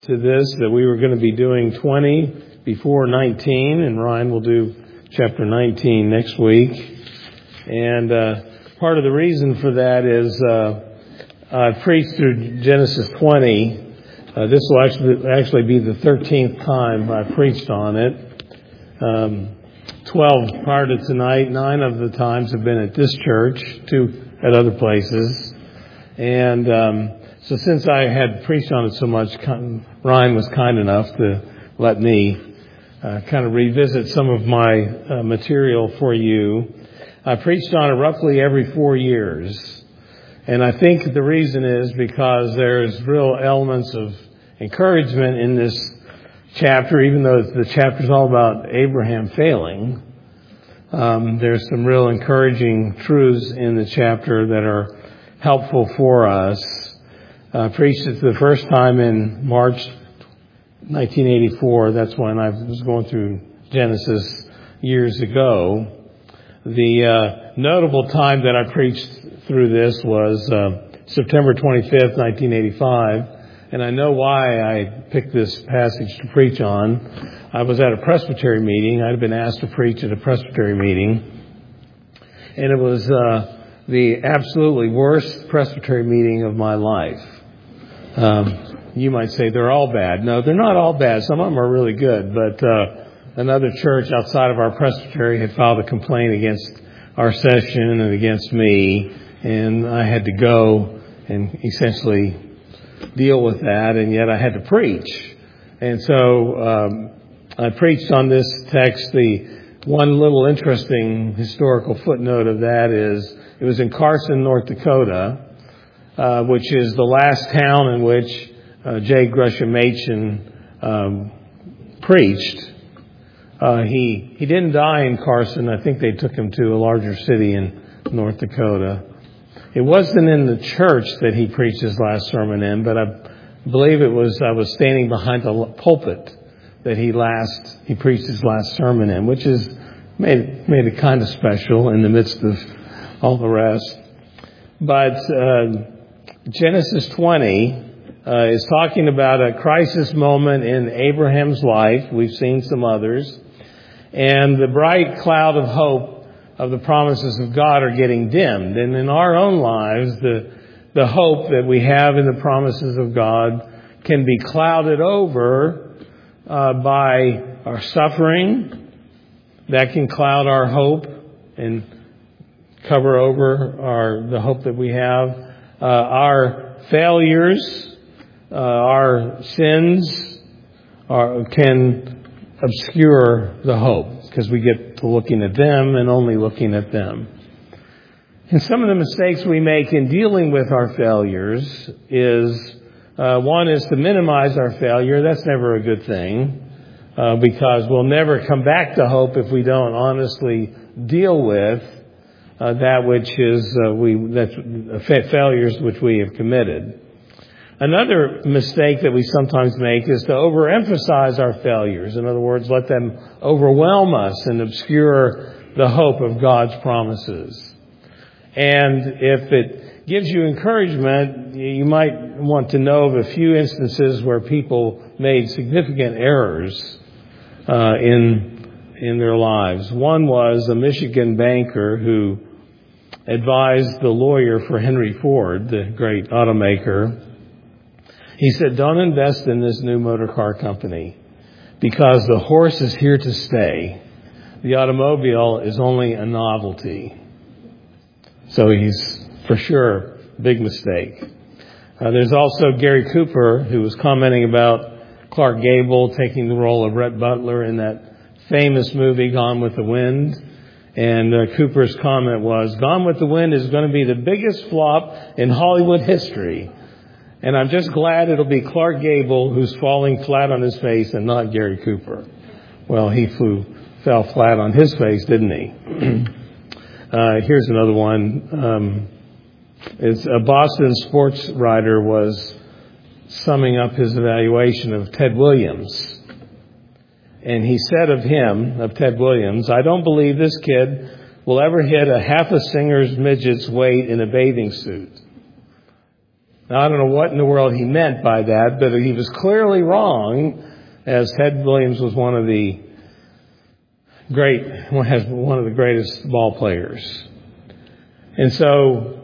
To this that we were going to be doing 20 before 19, and Ryan will do chapter 19 next week. And part of the reason for that is I preached through Genesis 20. This will actually be the 13th time I preached on it. 12 prior to tonight. 9 of the times have been at this church, 2 at other places. And so since I had preached on it so much, Ryan was kind enough to let me kind of revisit some of my material for you. I preached on it roughly every 4 years. And I think the reason is because there's real elements of encouragement in this chapter, even though the chapter is all about Abraham failing. There's some real encouraging truths in the chapter that are helpful for us. I preached it the first time in March 1984. That's when I was going through Genesis years ago. The notable time that I preached through this was September 25th, 1985. And I know why I picked this passage to preach on. I was at a presbytery meeting. I'd been asked to preach at a presbytery meeting. And it was the absolutely worst presbytery meeting of my life. You might say they're all bad. No, they're not all bad. Some of them are really good. But another church outside of our presbytery had filed a complaint against our session and against me. And I had to go and essentially deal with that. And yet I had to preach. And so I preached on this text. The one little interesting historical footnote of that is it was in Carson, North Dakota, which is the last town in which J. Gresham Machen preached. He didn't die in Carson. I think they took him to a larger city in North Dakota. It wasn't in the church that he preached his last sermon in, but I believe I was standing behind the pulpit that he preached his last sermon in, which is made it kind of special in the midst of all the rest. But Genesis 20 is talking about a crisis moment in Abraham's life. We've seen some others. And the bright cloud of hope of the promises of God are getting dimmed. And in our own lives, the hope that we have in the promises of God can be clouded over by our suffering. That can cloud our hope and cover over the hope that we have. Our failures, our sins can obscure the hope because we get to looking at them and only looking at them. And some of the mistakes we make in dealing with our failures is, one is to minimize our failure. That's never a good thing because we'll never come back to hope if we don't honestly deal with that which is failures which we have committed. Another mistake that we sometimes make is to overemphasize our failures. In other words, let them overwhelm us and obscure the hope of God's promises. And if it gives you encouragement, you might want to know of a few instances where people made significant errors in their lives. One was a Michigan banker who advised the lawyer for Henry Ford, the great automaker. He said, don't invest in this new motor car company because the horse is here to stay. The automobile is only a novelty. So he's, for sure, big mistake. There's also Gary Cooper, who was commenting about Clark Gable taking the role of Rhett Butler in that famous movie, Gone with the Wind. And Cooper's comment was, Gone with the Wind is going to be the biggest flop in Hollywood history. And I'm just glad it'll be Clark Gable who's falling flat on his face and not Gary Cooper. Well, he fell flat on his face, didn't he? Here's another one. It's a Boston sports writer was summing up his evaluation of Ted Williams. And he said of Ted Williams, I don't believe this kid will ever hit a half a singer's midget's weight in a bathing suit. Now, I don't know what in the world he meant by that, but he was clearly wrong, as Ted Williams was one of the greatest ball players. And so,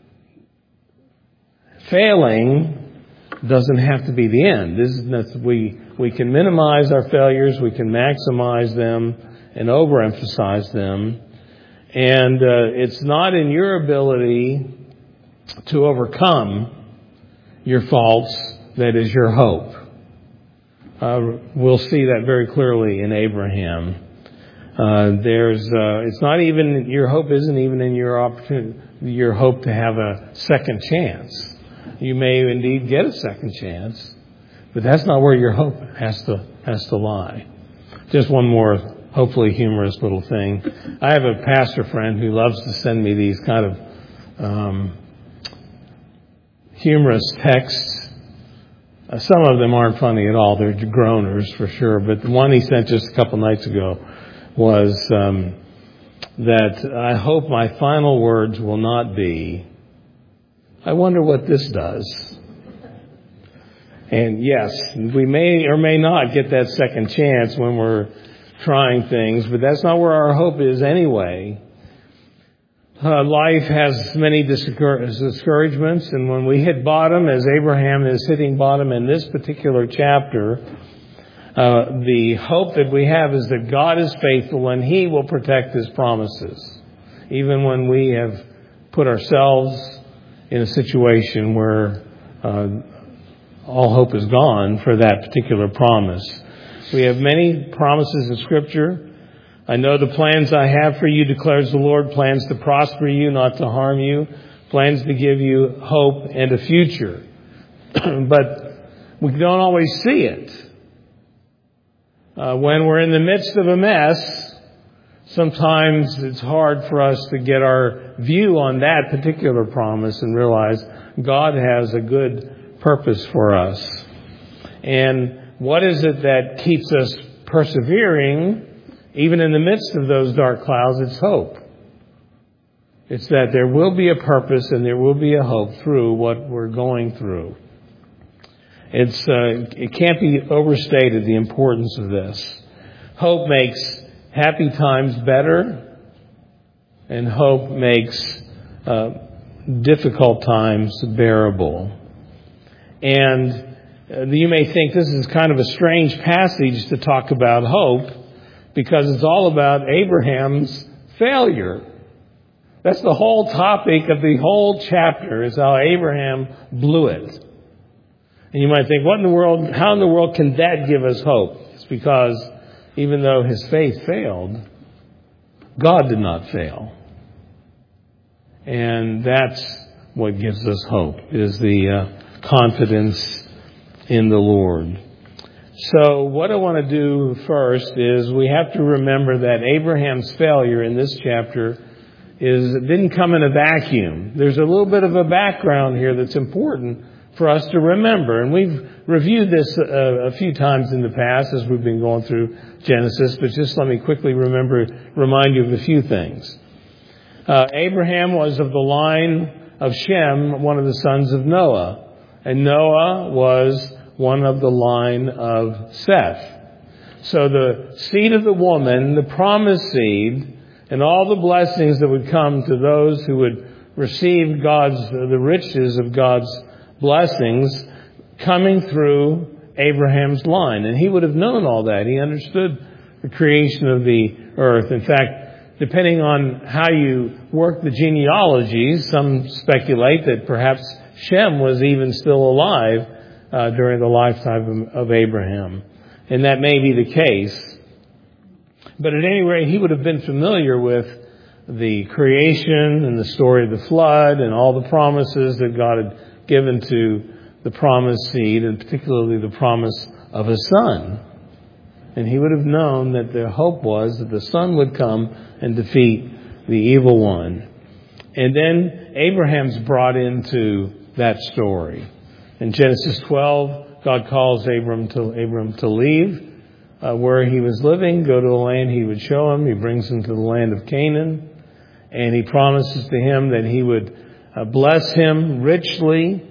failing doesn't have to be the end. We can minimize our failures, we can maximize them and overemphasize them. And it's not in your ability to overcome your faults that is your hope. We'll see that very clearly in Abraham. It's not even, your hope isn't even in your opportunity, your hope to have a second chance. You may indeed get a second chance, but that's not where your hope has to lie. Just one more, hopefully humorous little thing. I have a pastor friend who loves to send me these kind of humorous texts. Some of them aren't funny at all. They're groaners for sure. But the one he sent just a couple nights ago was that I hope my final words will not be, I wonder what this does. And yes, we may or may not get that second chance when we're trying things, but that's not where our hope is anyway. Life has many discouragements, and when we hit bottom, as Abraham is hitting bottom in this particular chapter, the hope that we have is that God is faithful and He will protect His promises, even when we have put ourselves in a situation where all hope is gone for that particular promise. We have many promises in Scripture. I know the plans I have for you, declares the Lord, plans to prosper you, not to harm you, plans to give you hope and a future. But we don't always see it. When we're in the midst of a mess, sometimes it's hard for us to get our view on that particular promise and realize God has a good purpose for us. And what is it that keeps us persevering, even in the midst of those dark clouds? It's hope. It's that there will be a purpose and there will be a hope through what we're going through. It can't be overstated, the importance of this. Hope makes happy times better, and hope makes difficult times bearable. And you may think this is kind of a strange passage to talk about hope, because it's all about Abraham's failure. That's the whole topic of the whole chapter, is how Abraham blew it. And you might think, how in the world can that give us hope? It's because even though his faith failed, God did not fail. And that's what gives us hope, is the confidence in the Lord. So what I want to do first is we have to remember that Abraham's failure in this chapter didn't come in a vacuum. There's a little bit of a background here that's important for us to remember. And we've reviewed this a few times in the past as we've been going through Genesis, but just let me quickly remind you of a few things. Abraham was of the line of Shem, one of the sons of Noah. And Noah was one of the line of Seth. So the seed of the woman, the promised seed, and all the blessings that would come to those who would receive the riches of God's blessings coming through Abraham's line. And he would have known all that. He understood the creation of the earth. In fact, depending on how you work the genealogies, some speculate that perhaps Shem was even still alive during the lifetime of Abraham. And that may be the case. But at any rate, he would have been familiar with the creation and the story of the flood and all the promises that God had given to the promised seed, and particularly the promise of a son. And he would have known that the hope was that the son would come and defeat the evil one. And then Abraham's brought into that story. In Genesis 12, God calls Abram to leave where he was living, go to the land he would show him. He brings him to the land of Canaan, and he promises to him that he would bless him richly,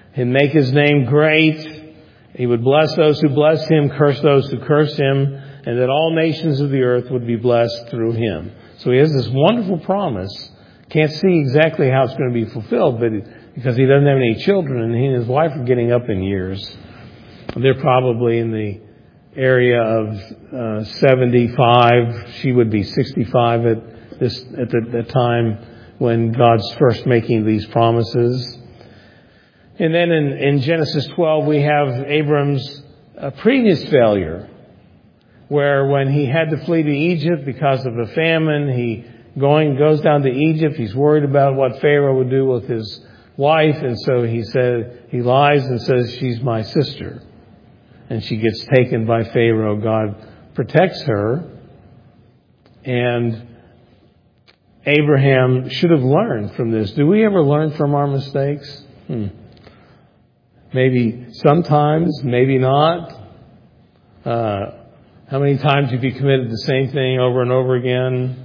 He'd make His name great. He would bless those who bless Him, curse those who curse Him, and that all nations of the earth would be blessed through Him. So He has this wonderful promise. Can't see exactly how it's going to be fulfilled, but because He doesn't have any children, and He and His wife are getting up in years. They're probably in the area of 75. She would be 65 at the time when God's first making these promises. And then in Genesis 12, we have Abram's previous failure, where when he had to flee to Egypt because of a famine, he goes down to Egypt. He's worried about what Pharaoh would do with his wife, and so he lies and says, she's my sister. And she gets taken by Pharaoh. God protects her. And Abraham should have learned from this. Do we ever learn from our mistakes? Maybe sometimes, maybe not. How many times have you committed the same thing over and over again?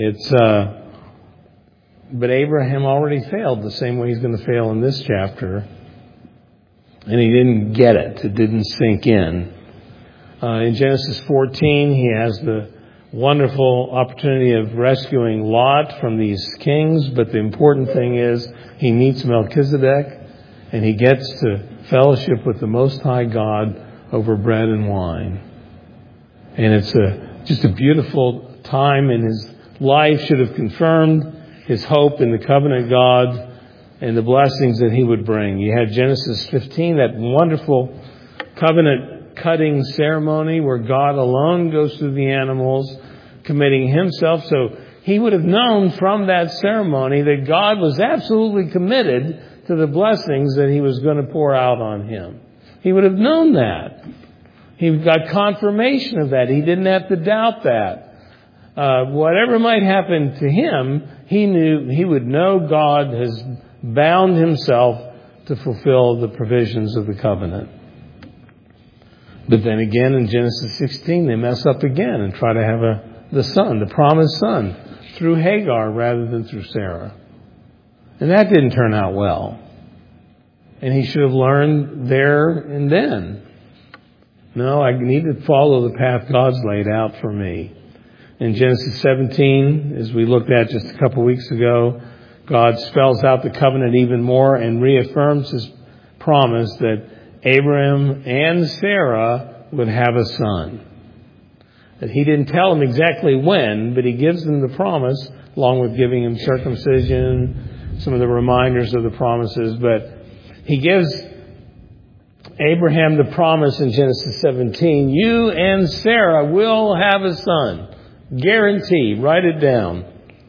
But Abraham already failed the same way he's going to fail in this chapter. And he didn't get it. It didn't sink in. In Genesis 14, he has the wonderful opportunity of rescuing Lot from these kings. But the important thing is he meets Melchizedek and he gets to fellowship with the Most High God over bread and wine. And it's just a beautiful time in his life. Should have confirmed his hope in the covenant God and the blessings that He would bring. You had Genesis 15, that wonderful covenant cutting ceremony where God alone goes through the animals, committing Himself. So he would have known from that ceremony that God was absolutely committed to the blessings that He was going to pour out on him. He would have known that. He got confirmation of that. He didn't have to doubt that. Whatever might happen to him, he would know God has bound Himself to fulfill the provisions of the covenant. But then again in Genesis 16 they mess up again and try to have the son, the promised son, through Hagar rather than through Sarah. And that didn't turn out well. And he should have learned there and then. No, I need to follow the path God's laid out for me. In Genesis 17, as we looked at just a couple weeks ago, God spells out the covenant even more and reaffirms His promise that Abraham and Sarah would have a son. That He didn't tell them exactly when, but He gives them the promise, along with giving him circumcision, some of the reminders of the promises. But He gives Abraham the promise in Genesis 17, you and Sarah will have a son. Guarantee. Write it down.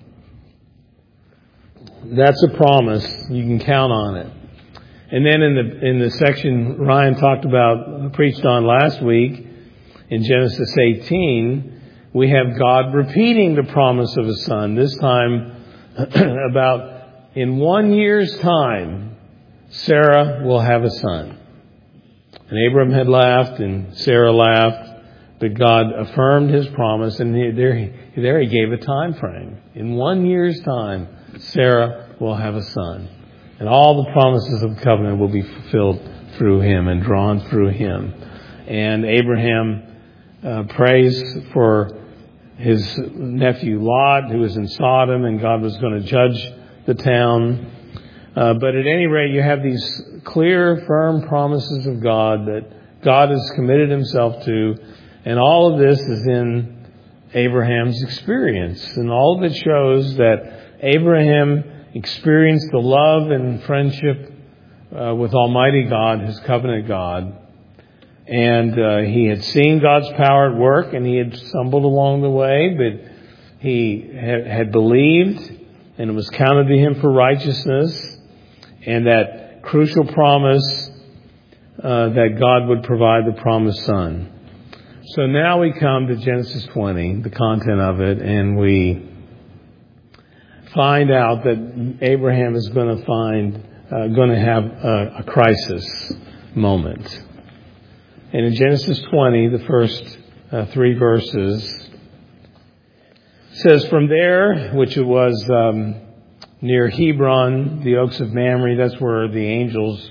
That's a promise. You can count on it. And then in the section Ryan preached on last week, in Genesis 18, we have God repeating the promise of a son. This time, about in 1 year's time, Sarah will have a son. And Abram had laughed and Sarah laughed, but God affirmed His promise, and there He gave a time frame. In 1 year's time, Sarah will have a son. And all the promises of the covenant will be fulfilled through him and drawn through him. And Abraham prays for his nephew Lot, who was in Sodom, and God was going to judge the town. But at any rate, you have these clear, firm promises of God that God has committed Himself to. And all of this is in Abraham's experience. And all of it shows that Abraham experienced the love and friendship with Almighty God, His covenant God. And he had seen God's power at work, and he had stumbled along the way, but he had believed, and it was counted to him for righteousness. And that crucial promise that God would provide the promised son. So now we come to Genesis 20, the content of it, and we find out that Abraham is going to have a crisis moment. And in Genesis 20, the first 3 verses, says, from there, which it was near Hebron, the oaks of Mamre, that's where the angels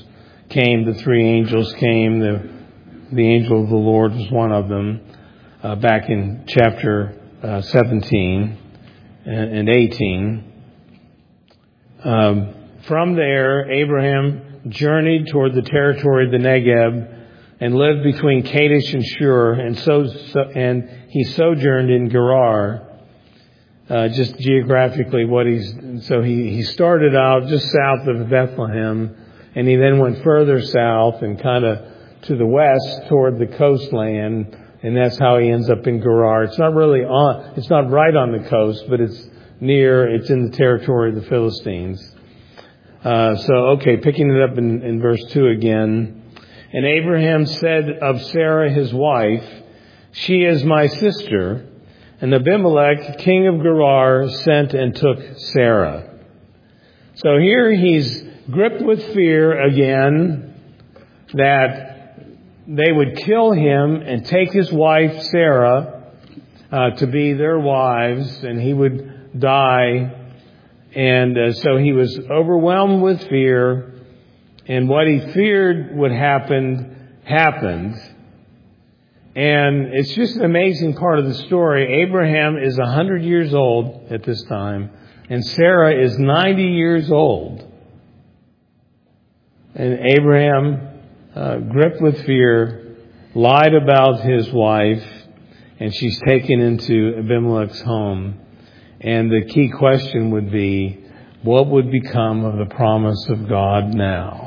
came, the three angels came. The angel of the Lord was one of them, back in chapter 17 and 18. From there, Abraham journeyed toward the territory of the Negeb and lived between Kadesh and Shur, and he sojourned in Gerar. Just geographically, he started out just south of Bethlehem, and he then went further south and kind of to the west toward the coastland, and that's how he ends up in Gerar. It's not right on the coast, but it's in the territory of the Philistines. Picking it up in verse 2 again. And Abraham said of Sarah his wife, "She is my sister." And Abimelech, king of Gerar, sent and took Sarah. So here he's gripped with fear again that they would kill him and take his wife Sarah to be their wives, and he would die. And so he was overwhelmed with fear, and what he feared would happen happened. And it's just an amazing part of the story. Abraham is 100 years old at this time, and Sarah is 90 years old. And Abraham, gripped with fear, lied about his wife, and she's taken into Abimelech's home. And the key question would be, what would become of the promise of God now?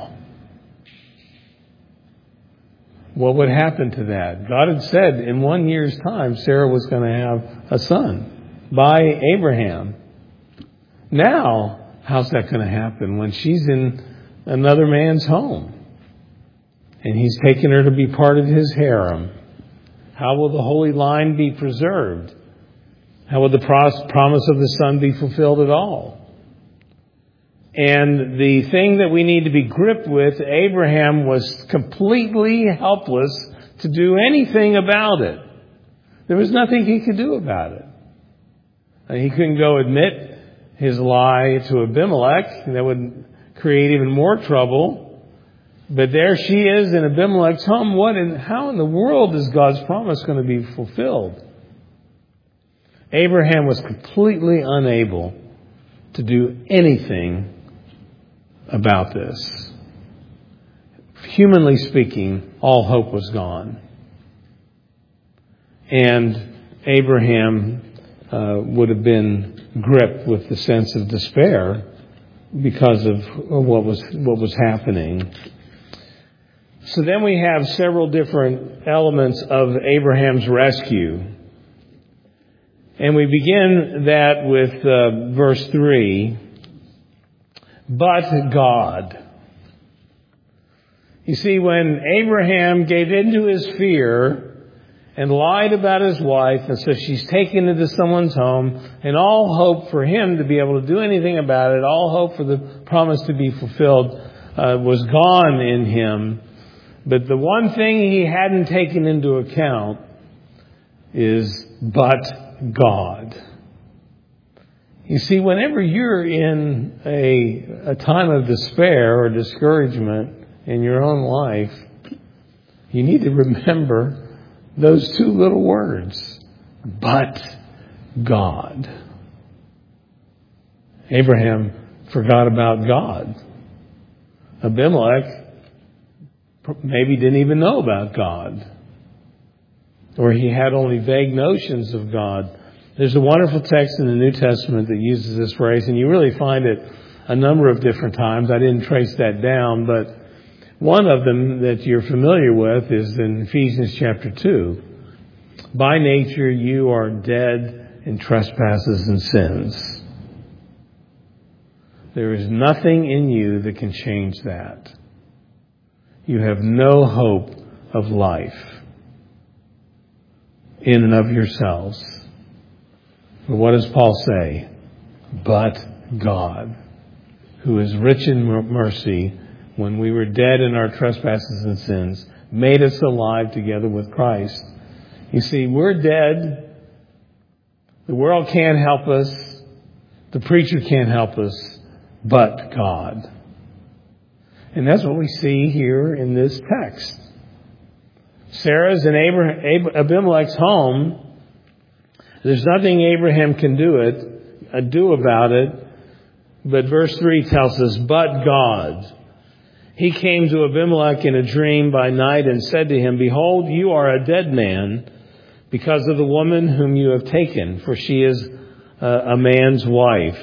What would happen to that? God had said in 1 year's time, Sarah was going to have a son by Abraham. Now, how's that going to happen when she's in another man's home and he's taken her to be part of his harem? How will the holy line be preserved? How will the promise of the son be fulfilled at all? And the thing that we need to be gripped with, Abraham was completely helpless to do anything about it. There was nothing he could do about it. He couldn't go admit his lie to Abimelech. That would create even more trouble. But there she is in Abimelech's home. How in the world is God's promise going to be fulfilled? Abraham was completely unable to do anything about this. Humanly speaking, all hope was gone. And Abraham would have been gripped with the sense of despair because of what was happening. So then we have several different elements of Abraham's rescue. And we begin that with verse 3. But God. You see, when Abraham gave into his fear and lied about his wife, and so she's taken into someone's home, and all hope for him to be able to do anything about it, all hope for the promise to be fulfilled was gone in him. But the one thing he hadn't taken into account is but God. You see, whenever you're in a time of despair or discouragement in your own life, you need to remember those two little words, but God. Abraham forgot about God. Abimelech maybe didn't even know about God, or he had only vague notions of God. There's a wonderful text in the New Testament that uses this phrase, and you really find it a number of different times. I didn't trace that down, but one of them that you're familiar with is in Ephesians chapter 2. By nature, you are dead in trespasses and sins. There is nothing in you that can change that. You have no hope of life in and of yourselves. But what does Paul say? But God, who is rich in mercy, when we were dead in our trespasses and sins, made us alive together with Christ. You see, we're dead. The world can't help us. The preacher can't help us. But God. And that's what we see here in this text. Sarah's in Abimelech's home. There's nothing Abraham can do about it. But verse 3 tells us, but God. He came to Abimelech in a dream by night and said to him, behold, you are a dead man because of the woman whom you have taken, for she is a man's wife.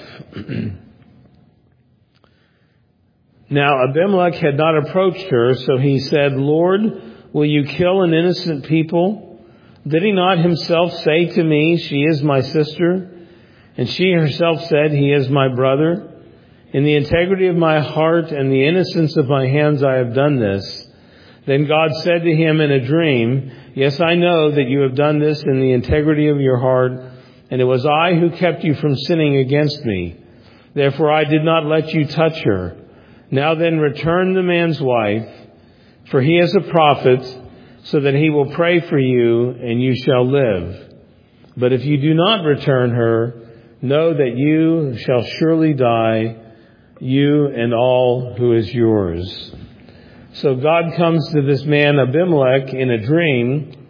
Now Abimelech had not approached her, so he said, Lord, will you kill an innocent people? Did he not himself say to me, she is my sister? And she herself said, he is my brother. In the integrity of my heart and the innocence of my hands I have done this. Then God said to him in a dream, yes, I know that you have done this in the integrity of your heart, and it was I who kept you from sinning against me. Therefore I did not let you touch her. Now then return the man's wife, for he is a prophet, so that he will pray for you, and you shall live. But if you do not return her, know that you shall surely die, you and all who is yours. So God comes to this man Abimelech in a dream,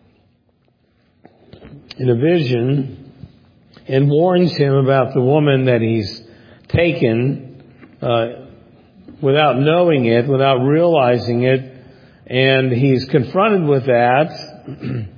in a vision, and warns him about the woman that he's taken without knowing it, without realizing it. And he's confronted with that.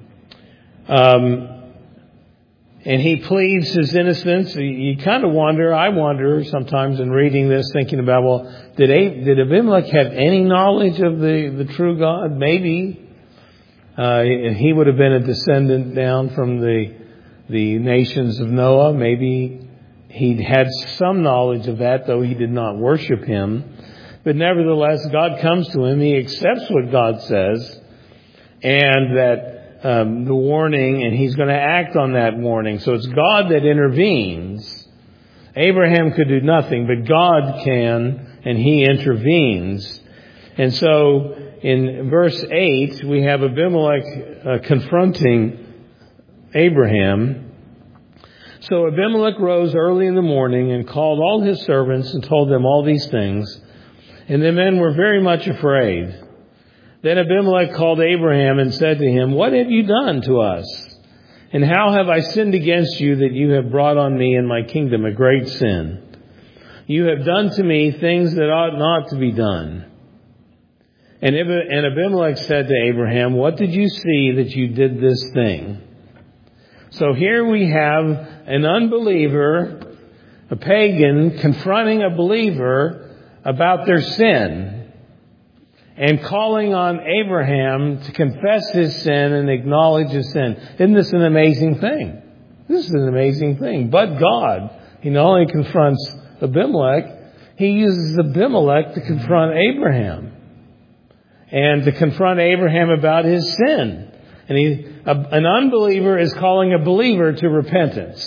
And he pleads his innocence. You kind of wonder, I wonder sometimes in reading this, thinking about, well, did Abimelech have any knowledge of the true God? Maybe. He would have been a descendant down from the nations of Noah. Maybe he had some knowledge of that, though he did not worship him. But nevertheless, God comes to him. He accepts what God says, and that the warning, and he's going to act on that warning. So it's God that intervenes. Abraham could do nothing, but God can, and he intervenes. And so in verse 8, we have Abimelech confronting Abraham. So Abimelech rose early in the morning and called all his servants and told them all these things. And the men were very much afraid. Then Abimelech called Abraham and said to him, what have you done to us? And how have I sinned against you that you have brought on me and my kingdom a great sin? You have done to me things that ought not to be done. And Abimelech said to Abraham, what did you see that you did this thing? So here we have an unbeliever, a pagan, confronting a believer about their sin, and calling on Abraham to confess his sin and acknowledge his sin. Isn't this an amazing thing? This is an amazing thing. But God, he not only confronts Abimelech, he uses Abimelech to confront Abraham. And to confront Abraham about his sin. And an unbeliever is calling a believer to repentance.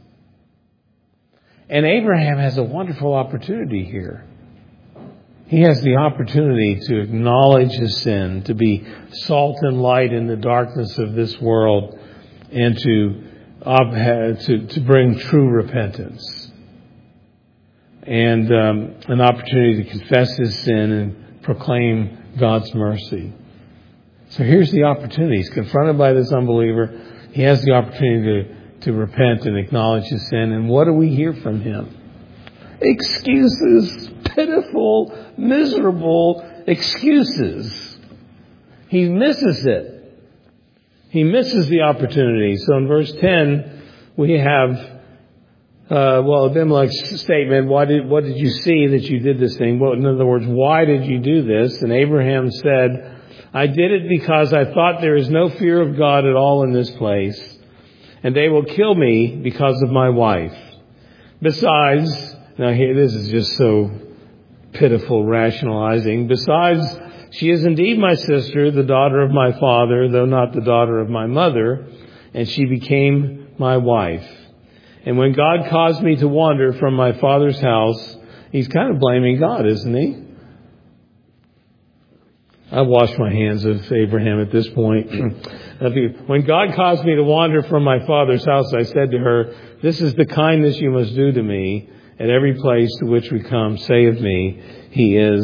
And Abraham has a wonderful opportunity here. He has the opportunity to acknowledge his sin, to be salt and light in the darkness of this world, and to bring true repentance. And an opportunity to confess his sin and proclaim God's mercy. So here's the opportunity. He's confronted by this unbeliever. He has the opportunity to repent and acknowledge his sin. And what do we hear from him? Excuses. Pitiful, miserable excuses. He misses it. He misses the opportunity. So in verse 10, we have, Abimelech's statement, what did you see that you did this thing? Well, in other words, why did you do this? And Abraham said, I did it because I thought there is no fear of God at all in this place, and they will kill me because of my wife. Besides, now here, this is just so pitiful rationalizing. Besides, she is indeed my sister, the daughter of my father, though not the daughter of my mother, and she became my wife. And when God caused me to wander from my father's house, he's kind of blaming God, isn't he? I wash my hands of Abraham at this point. When God caused me to wander from my father's house, I said to her, this is the kindness you must do to me. At every place to which we come, say of me, he is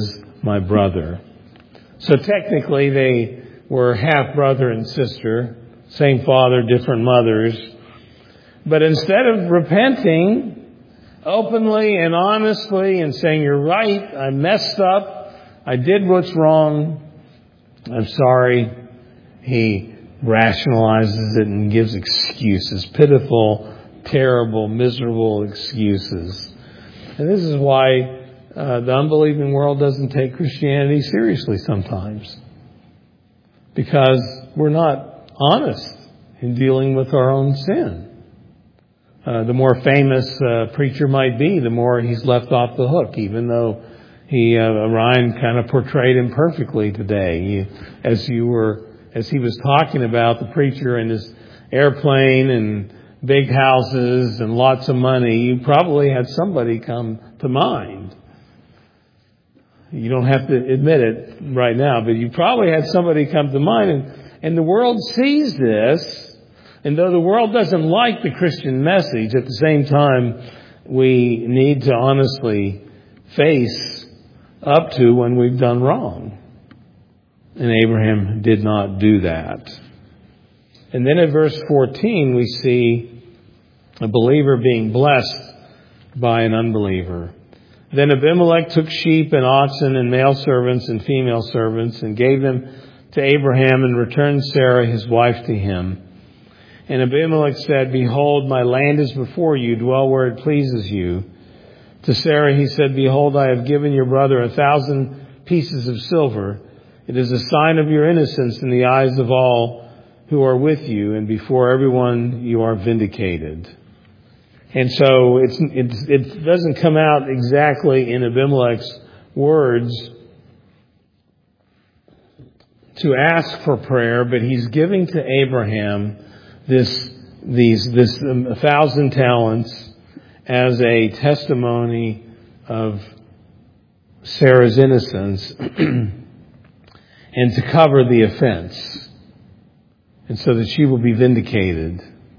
my brother. So technically they were half brother and sister, same father, different mothers. But instead of repenting openly and honestly and saying, you're right, I messed up, I did what's wrong, I'm sorry, he rationalizes it and gives excuses, pitiful, terrible, miserable excuses. And this is why the unbelieving world doesn't take Christianity seriously sometimes. Because we're not honest in dealing with our own sin. The more famous preacher might be, the more he's left off the hook, even though Ryan kind of portrayed him perfectly today. As he was talking about the preacher and his airplane and big houses and lots of money, you probably had somebody come to mind. You don't have to admit it right now, but you probably had somebody come to mind. And the world sees this. And though the world doesn't like the Christian message, at the same time, we need to honestly face up to when we've done wrong. And Abraham did not do that. And then in verse 14, we see a believer being blessed by an unbeliever. Then Abimelech took sheep and oxen and male servants and female servants and gave them to Abraham and returned Sarah his wife to him. And Abimelech said, behold, my land is before you, dwell where it pleases you. To Sarah he said, behold, I have given your brother 1,000 pieces of silver. It is a sign of your innocence in the eyes of all who are with you, and before everyone you are vindicated. And so it doesn't come out exactly in Abimelech's words to ask for prayer, but he's giving to Abraham this 1,000 talents as a testimony of Sarah's innocence and to cover the offense, and so that she will be vindicated.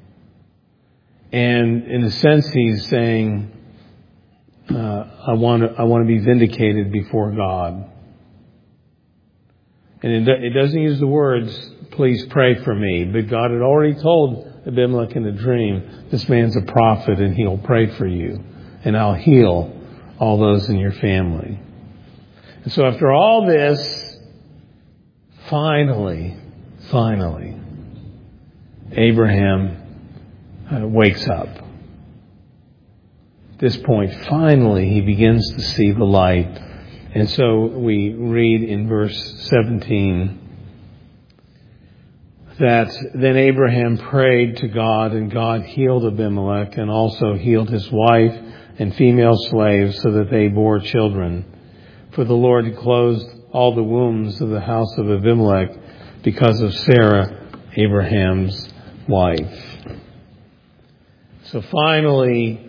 And in a sense, he's saying, I want to be vindicated before God. And it doesn't use the words, please pray for me. But God had already told Abimelech in a dream, this man's a prophet and he'll pray for you. And I'll heal all those in your family. And so after all this, finally, Abraham wakes up. At this point, finally, he begins to see the light. And so we read in verse 17 that then Abraham prayed to God, and God healed Abimelech and also healed his wife and female slaves so that they bore children. For the Lord had closed all the wombs of the house of Abimelech because of Sarah, Abraham's wife. So finally,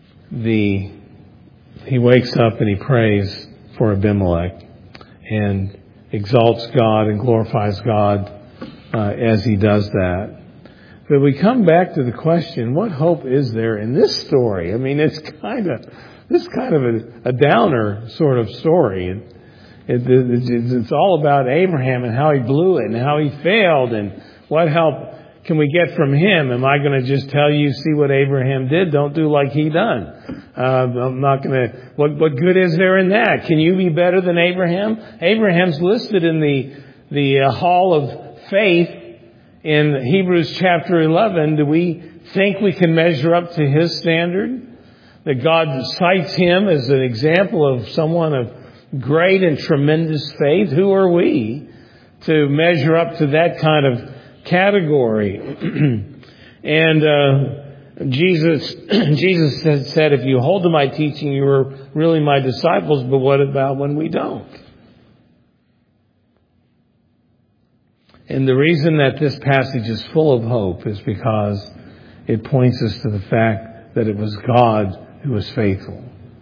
he wakes up and he prays for Abimelech and exalts God and glorifies God as he does that. But we come back to the question, what hope is there in this story? I mean, it's kind of a downer sort of story. It's all about Abraham and how he blew it and how he failed, and what help can we get from him? Am I going to just tell you, see what Abraham did? Don't do like he done. I'm not going to. What good is there in that? Can you be better than Abraham? Abraham's listed in the hall of faith in Hebrews chapter 11. Do we think we can measure up to his standard? That God cites him as an example of someone of great and tremendous faith. Who are we to measure up to that kind of category? And Jesus said, if you hold to my teaching, you are really my disciples. But what about when we don't? And the reason that this passage is full of hope is because it points us to the fact that it was God who was faithful.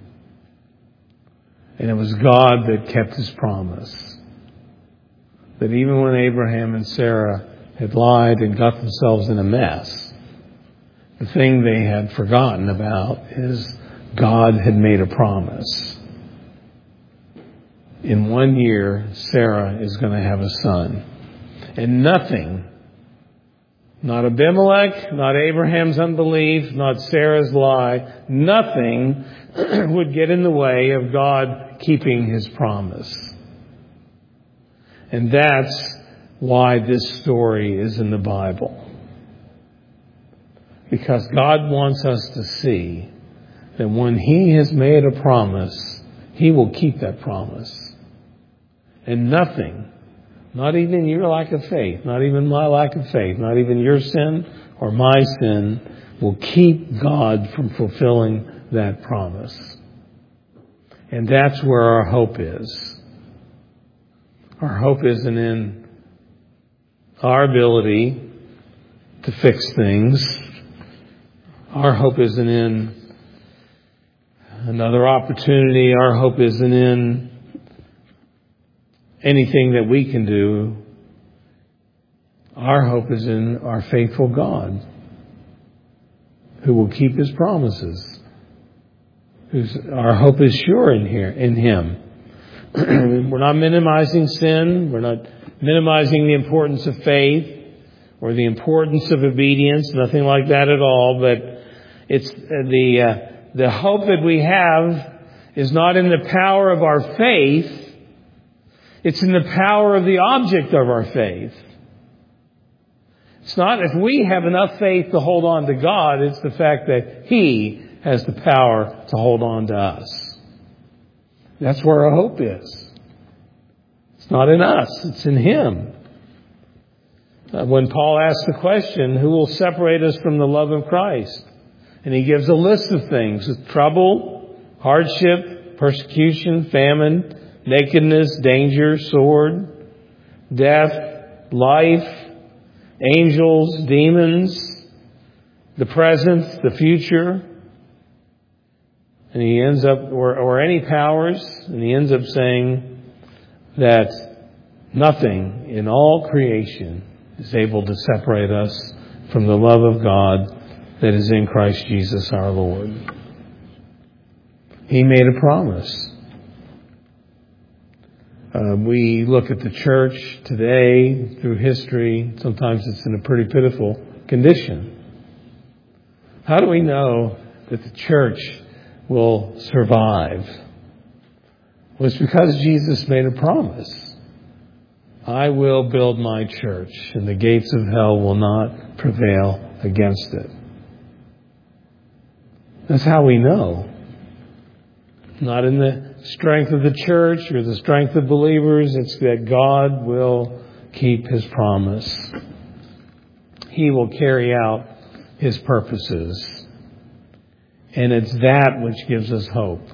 And it was God that kept his promise. That even when Abraham and Sarah had lied and got themselves in a mess, the thing they had forgotten about is God had made a promise. in 1 year, Sarah is going to have a son. And nothing, not Abimelech, not Abraham's unbelief, not Sarah's lie, nothing would get in the way of God keeping His promise. And that's why this story is in the Bible. Because God wants us to see that when He has made a promise, He will keep that promise. And nothing, not even your lack of faith, not even my lack of faith, not even your sin or my sin, will keep God from fulfilling that promise. And that's where our hope is. Our hope isn't in our ability to fix things. Our hope isn't in another opportunity. Our hope isn't in anything that we can do. Our hope is in our faithful God, who will keep His promises. Our hope is sure in Him. We're not minimizing sin. We're not minimizing the importance of faith or the importance of obedience. Nothing like that at all. But it's the hope that we have is not in the power of our faith. It's in the power of the object of our faith. It's not if we have enough faith to hold on to God. It's the fact that He has the power to hold on to us. That's where our hope is. It's not in us. It's in Him. When Paul asks the question, who will separate us from the love of Christ? And he gives a list of things: trouble, hardship, persecution, famine, nakedness, danger, sword, death, life, angels, demons, the present, the future. And he ends up, or any powers, and he ends up saying that nothing in all creation is able to separate us from the love of God that is in Christ Jesus our Lord. He made a promise. We look at the church today through history. Sometimes it's in a pretty pitiful condition. How do we know that the church will survive? Well, it's because Jesus made a promise. I will build my church, and the gates of hell will not prevail against it. That's how we know. Not in the strength of the church or the strength of believers. It's that God will keep His promise. He will carry out His purposes. And it's that which gives us hope.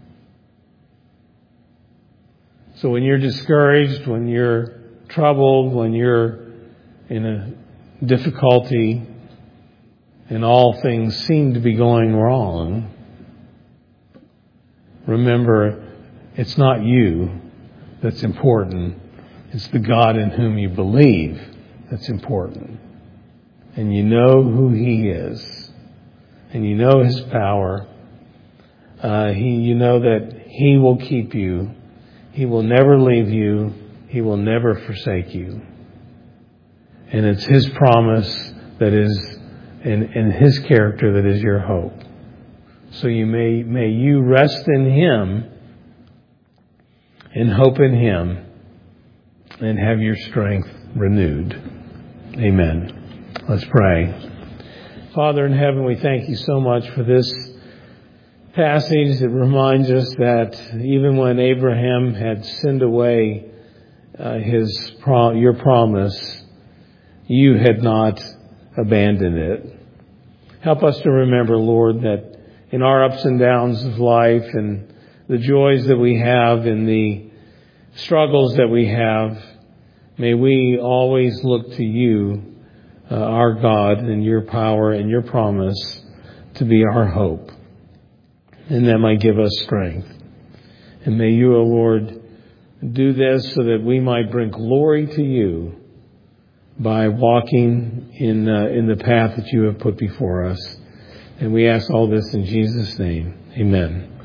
So when you're discouraged, when you're troubled, when you're in a difficulty and all things seem to be going wrong, remember, it's not you that's important. It's the God in whom you believe that's important. And you know who He is. And you know His power. You know that He will keep you. He will never leave you. He will never forsake you. And it's His promise that is, and His character that is your hope. So may you rest in Him and hope in Him and have your strength renewed. Amen. Let's pray. Father in heaven, we thank You so much for this passage that reminds us that even when Abraham had sinned away your promise, You had not abandoned it. Help us to remember, Lord, that in our ups and downs of life and the joys that we have and the struggles that we have, may we always look to You, our God, and Your power and Your promise to be our hope. And that might give us strength. And may You, O Lord, do this so that we might bring glory to You by walking in the path that You have put before us. And we ask all this in Jesus' name. Amen.